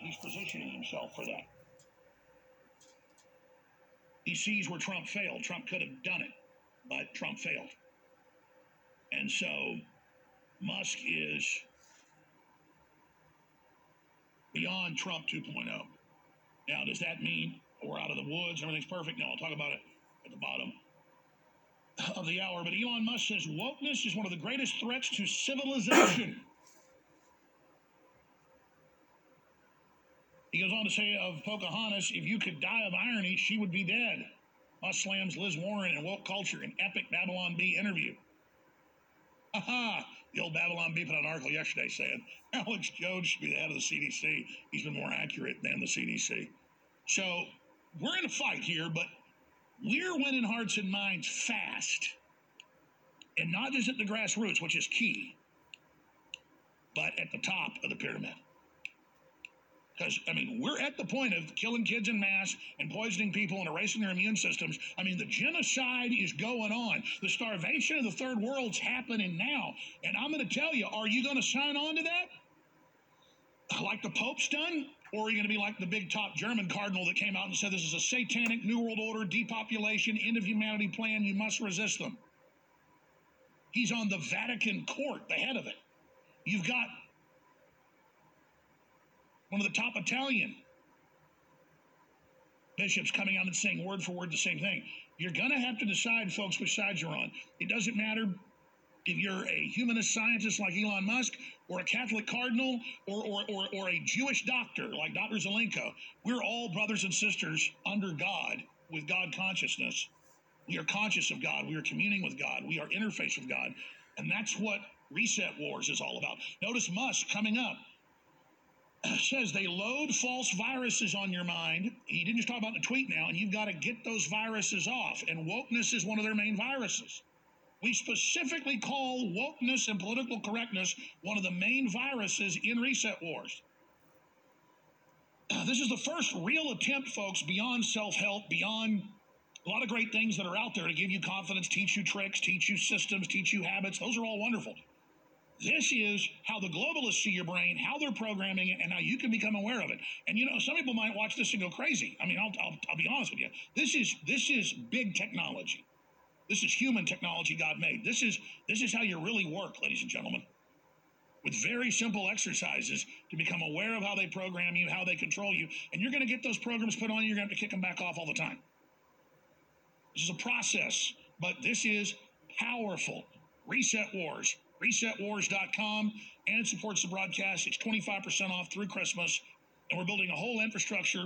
He's positioning himself for that. He sees where Trump failed. Trump could have done it, but Trump failed. And so Musk is beyond Trump 2.0. Now, does that mean we're out of the woods, everything's perfect? No, I'll talk about it at the bottom of the hour. But Elon Musk says wokeness is one of the greatest threats to civilization. He goes on to say of Pocahontas, if you could die of irony, she would be dead. Musk slams Liz Warren and woke culture in epic Babylon Bee interview. Aha! The old Babylon Bee put out an article yesterday saying Alex Jones should be the head of the CDC. He's been more accurate than the CDC. So we're in a fight here, but we're winning hearts and minds fast. And not just at the grassroots, which is key, but at the top of the pyramid. Because, I mean, we're at the point of killing kids in mass and poisoning people and erasing their immune systems. I mean, the genocide is going on. The starvation of the third world's happening now. And I'm going to tell you, are you going to sign on to that? Like the Pope's done? Or are you going to be like the big top German cardinal that came out and said this is a satanic New World Order, depopulation, end of humanity plan, you must resist them? He's on the Vatican court, the head of it. You've got one of the top Italian bishops coming out and saying word for word the same thing. You're going to have to decide, folks, which side you're on. It doesn't matter if you're a humanist scientist like Elon Musk or a Catholic cardinal or a Jewish doctor like Dr. Zelenko. We're all brothers and sisters under God with God consciousness. We are conscious of God. We are communing with God. We are interfaced with God. And that's what Reset Wars is all about. Notice Musk coming up says they load false viruses on your mind. He didn't just talk about the tweet now, and you've got to get those viruses off. And wokeness is one of their main viruses. We specifically call wokeness and political correctness one of the main viruses in Reset Wars. This is the first real attempt, folks, beyond self-help, beyond a lot of great things that are out there to give you confidence, teach you tricks, teach you systems, teach you habits. Those are all wonderful. This is how the globalists see your brain, how they're programming it, and how you can become aware of it. And you know, some people might watch this and go crazy. I mean, I'll be honest with you. This is big technology. This is human technology God made. This is how you really work, ladies and gentlemen. With very simple exercises to become aware of how they program you, how they control you, and you're going to get those programs put on you. You're going to have to kick them back off all the time. This is a process, but this is powerful. Reset Wars. ResetWars.com, and it supports the broadcast. It's 25% off through Christmas, and we're building a whole infrastructure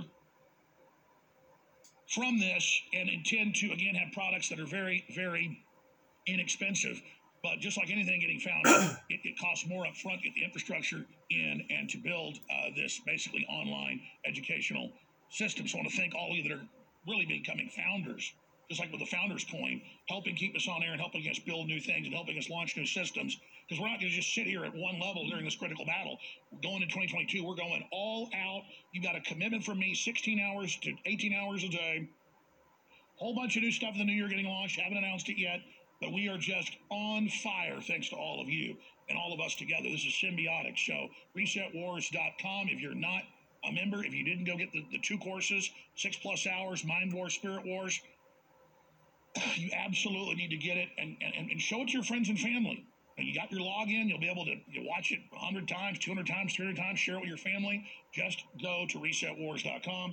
from this and intend to, again, have products that are very, very inexpensive. But just like anything getting found, it costs more up front to get the infrastructure in and to build this basically online educational system. So I want to thank all of you that are really becoming founders, just like with the Founders Coin, helping keep us on air and helping us build new things and helping us launch new systems. Because we're not going to just sit here at one level during this critical battle. Going into 2022, we're going all out. You got a commitment from me, 16 hours to 18 hours a day. Whole bunch of new stuff in the new year getting launched. Haven't announced it yet, but we are just on fire thanks to all of you and all of us together. This is symbiotic. So resetwars.com. If you're not a member, if you didn't go get the 2 courses, 6+ hours, Mind Wars, Spirit Wars, you absolutely need to get it and show it to your friends and family. You got your login. You'll be able to watch it 100 times, 200 times, 300 times, share it with your family. Just go to resetwars.com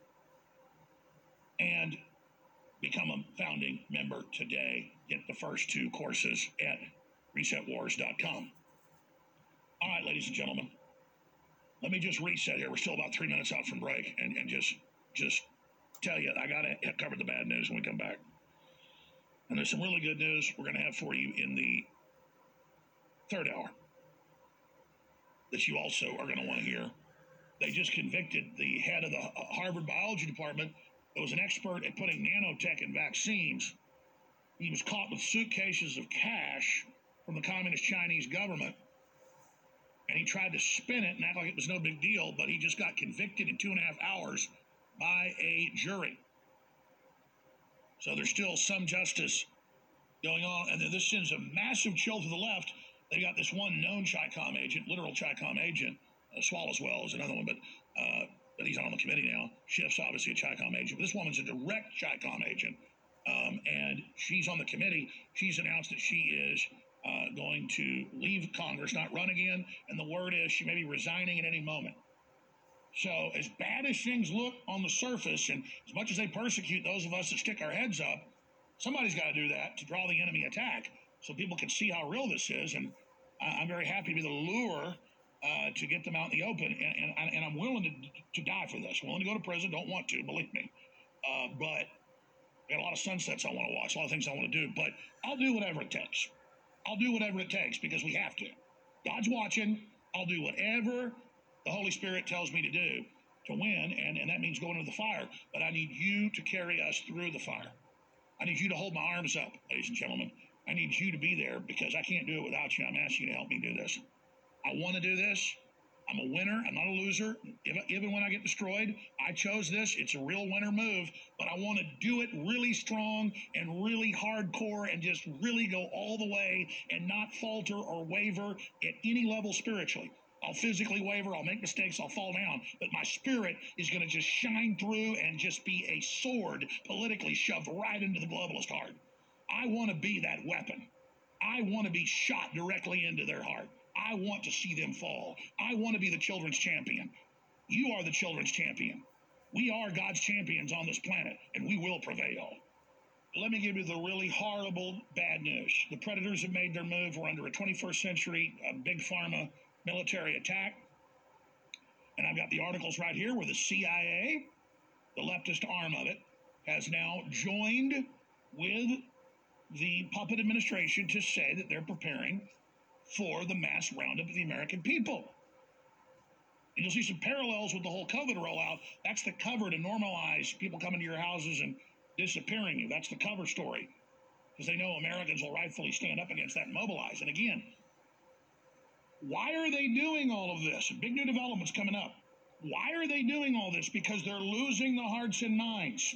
and become a founding member today. Get the first 2 courses at resetwars.com. All right, ladies and gentlemen, let me just reset here. We're still about 3 minutes out from break and just tell you, I got to cover the bad news when we come back. And there's some really good news we're going to have for you in the 3rd hour that you also are going to want to hear. They just convicted the head of the Harvard Biology Department that was an expert at putting nanotech in vaccines. He was caught with suitcases of cash from the communist Chinese government. And he tried to spin it and act like it was no big deal, but he just got convicted in 2.5 hours by a jury. So there's still some justice going on, and then this sends a massive chill to the left. They got this one known CHICOM agent, literal CHICOM agent, Swallowswell is another one, but he's not on the committee now. Schiff's obviously a CHICOM agent, but this woman's a direct CHICOM agent, and she's on the committee. She's announced that she is going to leave Congress, not run again, and the word is she may be resigning at any moment. So as bad as things look on the surface, and as much as they persecute those of us that stick our heads up, somebody's got to do that to draw the enemy attack so people can see how real this is. And I'm very happy to be the lure to get them out in the open. And I'm willing to die for this. Willing to go to prison. Don't want to, believe me. But I got a lot of sunsets I want to watch, a lot of things I want to do. But I'll do whatever it takes. I'll do whatever it takes because we have to. God's watching. I'll do whatever the Holy Spirit tells me to do to win, and that means going into the fire. But I need you to carry us through the fire. I need you to hold my arms up, ladies and gentlemen. I need you to be there because I can't do it without you. I'm asking you to help me do this. I want to do this. I'm a winner. I'm not a loser. Even when I get destroyed, I chose this. It's a real winner move, but I want to do it really strong and really hardcore and just really go all the way and not falter or waver at any level spiritually. I'll physically waver, I'll make mistakes, I'll fall down, but my spirit is going to just shine through and just be a sword politically shoved right into the globalist heart. I want to be that weapon. I want to be shot directly into their heart. I want to see them fall. I want to be the children's champion. You are the children's champion. We are God's champions on this planet, and we will prevail. Let me give you the really horrible bad news. The predators have made their move. We're under a 21st century big pharma military attack. And I've got the articles right here where the CIA, the leftist arm of it, has now joined with the puppet administration to say that they're preparing for the mass roundup of the American people. And you'll see some parallels with the whole COVID rollout. That's the cover to normalize people coming to your houses and disappearing you. That's the cover story. Because they know Americans will rightfully stand up against that and mobilize. And again, why are they doing all of this? Big new developments coming up. Why are they doing all this? Because they're losing the hearts and minds.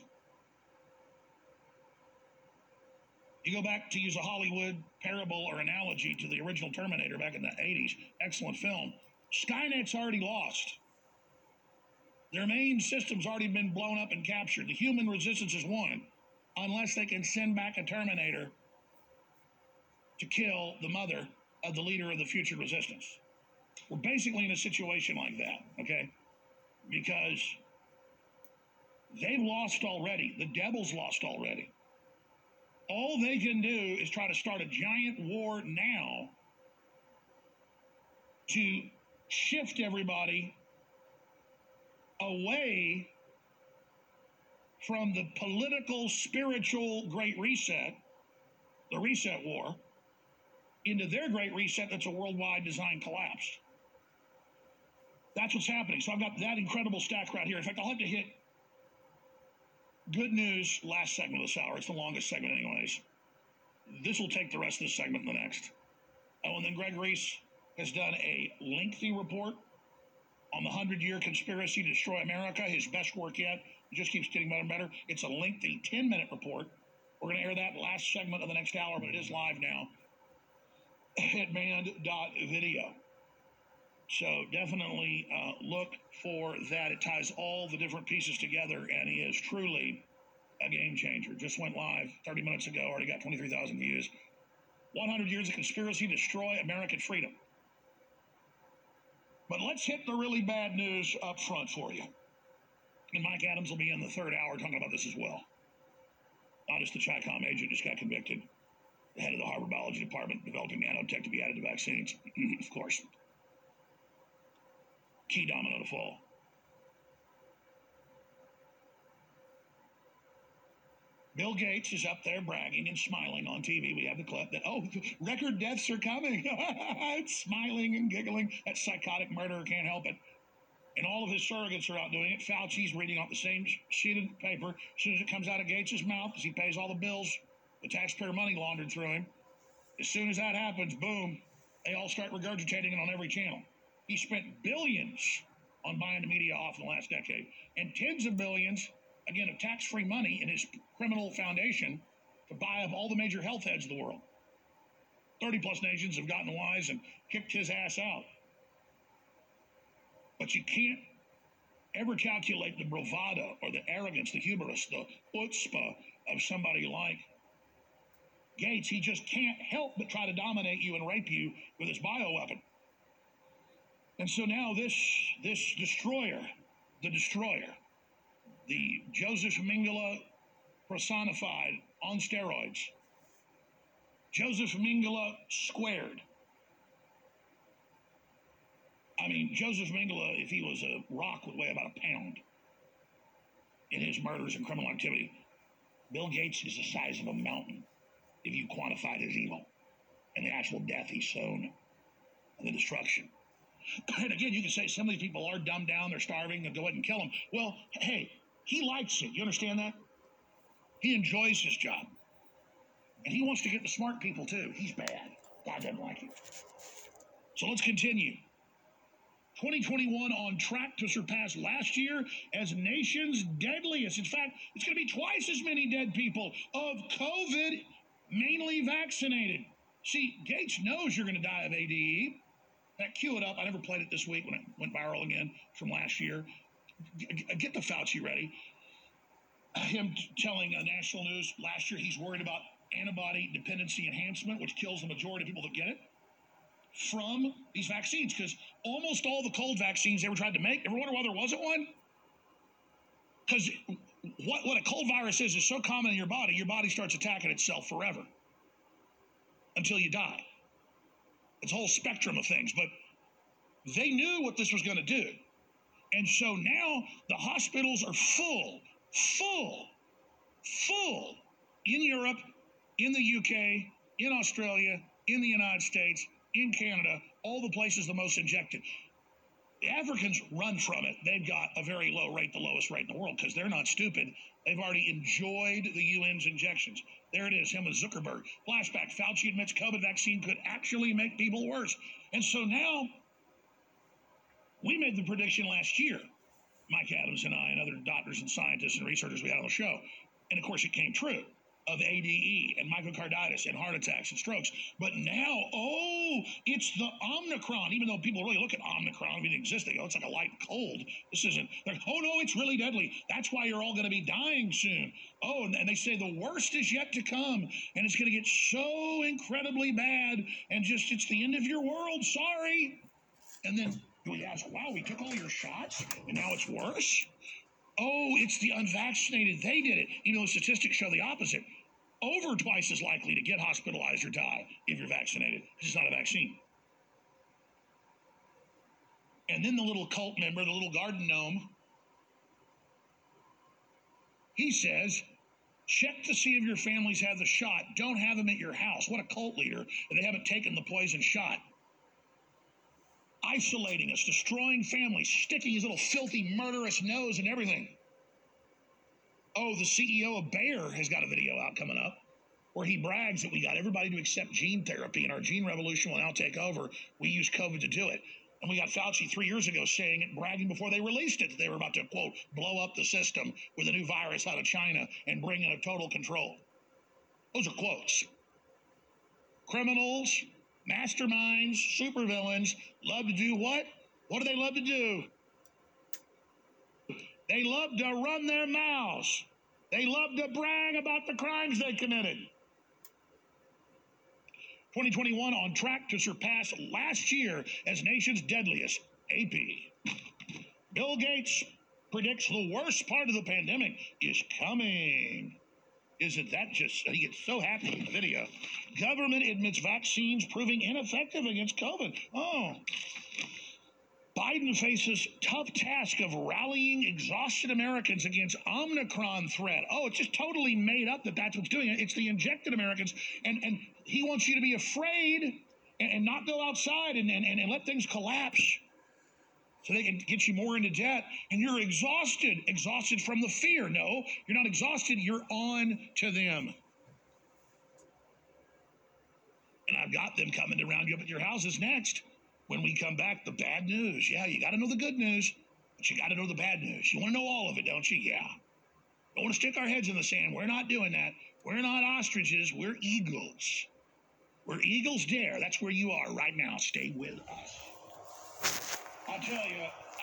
You go back to use a Hollywood parable or analogy to the original Terminator back in the 80s. Excellent film. Skynet's already lost. Their main system's already been blown up and captured. The human resistance is won unless they can send back a Terminator to kill the mother of the leader of the future resistance. We're basically in a situation like that, okay? Because they've lost already. The devil's lost already. All they can do is try to start a giant war now to shift everybody away from the political, spiritual Great Reset, the Reset War, into their Great Reset that's a worldwide design collapse. That's what's happening. So I've got that incredible stack right here. In fact, I'll have to hit good news last segment of this hour. It's the longest segment anyways. This will take the rest of this segment and the next. Oh, and then Greg Reese has done a lengthy report on the 100-year conspiracy to destroy America, his best work yet. It just keeps getting better and better. It's a lengthy 10-minute report. We're going to air that last segment of the next hour, but it is live now at band.video. So definitely look for that. It ties all the different pieces together, and he is truly a game changer. Just went live 30 minutes ago, already got 23,000 views. 100 years of conspiracy to destroy American freedom. But let's hit the really bad news up front for you. And Mike Adams will be in the third hour talking about this as well. Not just the CHICOM agent just got convicted. The head of the Harvard Biology Department developing nanotech to be added to vaccines. Of course. Key domino to fall. Bill Gates is up there bragging and smiling on TV. We have the clip that, record deaths are coming. It's smiling and giggling. That psychotic murderer can't help it. And all of his surrogates are out doing it. Fauci's reading off the same sheet of paper. As soon as it comes out of Gates' mouth, because he pays all the bills, the taxpayer money laundered through him. As soon as that happens, boom, they all start regurgitating it on every channel. He spent billions on buying the media off in the last decade. And tens of billions, again, of tax-free money in his criminal foundation to buy up all the major health heads of the world. 30-plus nations have gotten wise and kicked his ass out. But you can't ever calculate the bravado or the arrogance, the hubris, the chutzpah of somebody like Gates. He just can't help but try to dominate you and rape you with his bioweapon. And so now this destroyer, the Joseph Mengele personified on steroids, Joseph Mengele squared. I mean, Joseph Mengele, if he was a rock, would weigh about a pound in his murders and criminal activity. Bill Gates is the size of a mountain if you quantified his evil and the actual death he's sown and the destruction. And again, you can say some of these people are dumbed down, they're starving, they'll go ahead and kill them. Well, hey, he likes it. You understand that? He enjoys his job. And he wants to get the smart people, too. He's bad. God doesn't like him. So let's continue. 2021 on track to surpass last year as nation's deadliest. In fact, it's going to be twice as many dead people of COVID, mainly vaccinated. See, Gates knows you're going to die of ADE. Cue it up. I never played it this week when it went viral again from last year. Get the Fauci ready. Him telling national news last year he's worried about antibody dependency enhancement, which kills the majority of people that get it from these vaccines, because almost all the cold vaccines they ever tried to make, ever wonder why there wasn't one? Because what a cold virus is so common in your body starts attacking itself forever until you die. It's a whole spectrum of things, but they knew what this was going to do. And so now the hospitals are full in Europe, in the UK, in Australia, in the United States, in Canada, all the places the most injected. The Africans run from it. They've got a very low rate, the lowest rate in the world, because they're not stupid. They've already enjoyed the UN's injections. There it is, him with Zuckerberg. Flashback, Fauci admits COVID vaccine could actually make people worse. And so now, we made the prediction last year, Mike Adams and I and other doctors and scientists and researchers we had on the show. And of course it came true, of ADE and myocarditis and heart attacks and strokes. But now, it's the Omicron. Even though people really look at Omicron, it exists, they go, it's like a light cold. This isn't, like, oh no, it's really deadly. That's why you're all going to be dying soon. Oh, and they say the worst is yet to come, and it's going to get so incredibly bad, and just, it's the end of your world, sorry. And then we ask, wow, we took all your shots, and now it's worse? Oh, it's the unvaccinated. They did it. Even though statistics show the opposite. Over twice as likely to get hospitalized or die if you're vaccinated. This is not a vaccine. And then the little cult member, the little garden gnome, he says, check to see if your families have the shot. Don't have them at your house. What a cult leader. And they haven't taken the poison shot. Isolating us, destroying families, sticking his little filthy, murderous nose and everything. Oh, the CEO of Bayer has got a video out coming up where he brags that we got everybody to accept gene therapy and our gene revolution will now take over. We use COVID to do it. And we got Fauci 3 years ago saying it, bragging before they released it, that they were about to, quote, blow up the system with a new virus out of China and bring in a total control. Those are quotes. Criminals, masterminds, supervillains love to do what? What do they love to do? They love to run their mouths. They love to brag about the crimes they committed. 2021 on track to surpass last year as nation's deadliest. AP. Bill Gates predicts the worst part of the pandemic is coming. Isn't that just, he gets so happy in the video. Government admits vaccines proving ineffective against COVID. Oh. Biden faces tough task of rallying exhausted Americans against Omicron threat. Oh, it's just totally made up that that's what's doing it. It's the injected Americans. And he wants you to be afraid and not go outside and let things collapse so they can get you more into debt. And you're exhausted from the fear. No, you're not exhausted. You're on to them. And I've got them coming to round you up at your houses next. When we come back, the bad news. Yeah, you got to know the good news, but you got to know the bad news. You want to know all of it, don't you? Yeah. Don't want to stick our heads in the sand. We're not doing that. We're not ostriches. We're eagles. We're eagles dare. That's where you are right now. Stay with us. I'll tell you,